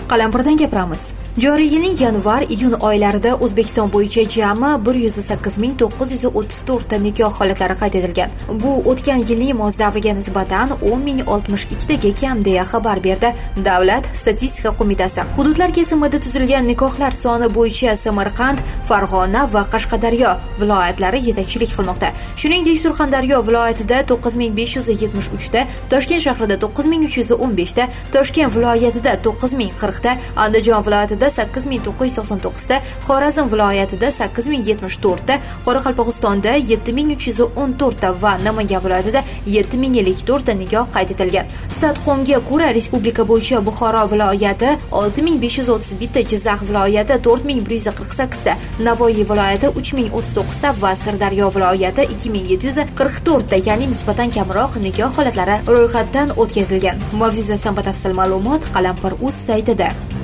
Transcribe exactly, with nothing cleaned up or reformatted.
Qalampirdan gapiramiz. Joriy yilning yanvar-iyun oylarida O'zbekiston bo'yicha jami bir yuz sakkiz ming to'qqiz yuz o'ttiz to'rt ta nikoh holatlari qayd etilgan. Bu o'tgan yilning mos davriga nisbatan o'n ming oltmish ikki taga kam deya xabar berdi Davlat statistika qo'mitasi. Hududlar kesimida tuzilgan nikohlar soni bo'yicha Samarqand, Farg'ona va Qashqadaryo viloyatlari yetakchilik qilmoqda. Shuningdek, Surxondaryo viloyatida to'qqiz ming besh yuz yetmish uch ta, Toshkent shahrida to'qqiz ming uch yuz o'n besh ta, Toshkent viloyatida to'qqiz ming qirq ta, Andijon viloyatida sakkiz ming to'qqiz yuz to'qson to'qqiz ta, Xorazm viloyatida sakkiz ming yetmish to'rt ta, Qoraqalpog'istonda yetti ming uch yuz o'n to'rt ta va Namangan viloyatida yetti ming ellik to'rt ta nikoh qayd etilgan. Statqomga ko'ra, respublika bo'yicha Buxoro viloyati olti ming besh yuz o'ttiz bitta, Jizzax viloyati to'rt ming bir yuz qirq sakkiz ta, Navoiy viloyati uch ming o'ttiz to'qqiz ta va Sirdaryo viloyati ikki ming yetti yuz qirq to'rt ta, ya'ni nisbatan kamroq nikoh holatlari ro'yxatdan o'tkazilgan. Mavzu yuzasidan batafsil ma'lumot Qalampir.uz saytida.